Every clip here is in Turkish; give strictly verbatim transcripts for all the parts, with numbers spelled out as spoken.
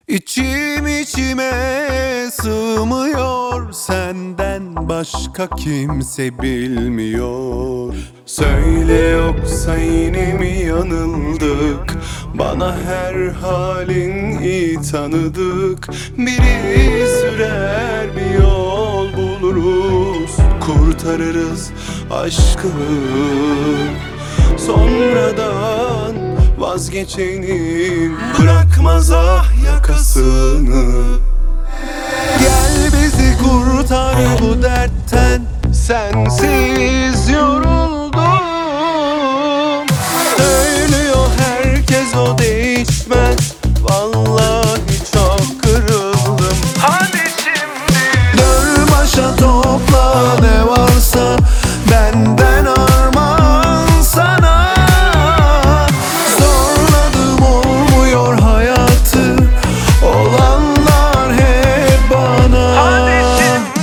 İçim içime sığmıyor, senden başka kimse bilmiyor. Söyle, yoksa yine mi yanıldık? Bana her halin iyi tanıdık. Biri sürer, bir yol buluruz, kurtarırız aşkı. Sonradan vazgeçenim bırakmaz ah yakasını. Gel bizi kurtar bu dertten, sensiz yoruldum. Söylüyor herkes o değişmez, vallahi çok kırıldım. Hadi şimdi dön başa, topla ne varsa benden armağan sana. Zorladım, olmuyor hayatı, olanlar hep bana. Hadi şimdi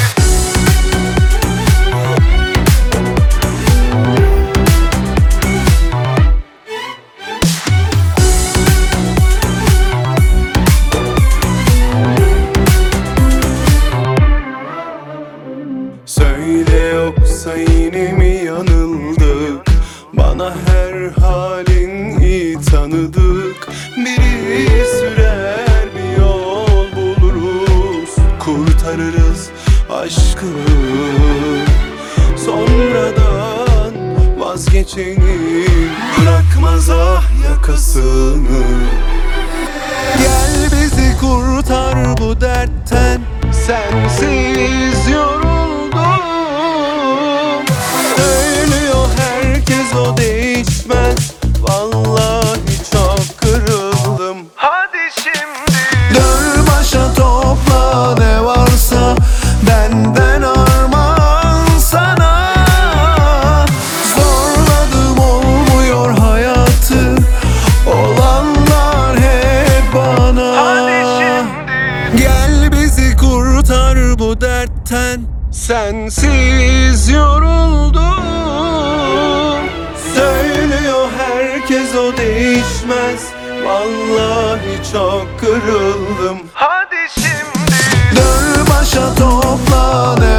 söyle, yoksa yine mi yanıldık? Bana her halin iyi tanıdık. Biri sürer, bir yol buluruz, kurtarırız aşkı. Sonradan vazgeçenim bırakmaz ah yakasını. Gel bizi kurtar bu dertten, sensiz yoruldum. Söylüyor herkes o değişmez, vallahi çok kırıldım. Hadi şimdi dön başa, topla ne varsa benden armağan sana. Zorladım, olmuyor hayatı, olanlar hep bana. Hadi şimdi gel bizi kurtar bu dertten, sensiz yoruldum. Söylüyor herkes o değişmez, vallahi çok kırıldım. Hadi şimdi dön başa, topla ne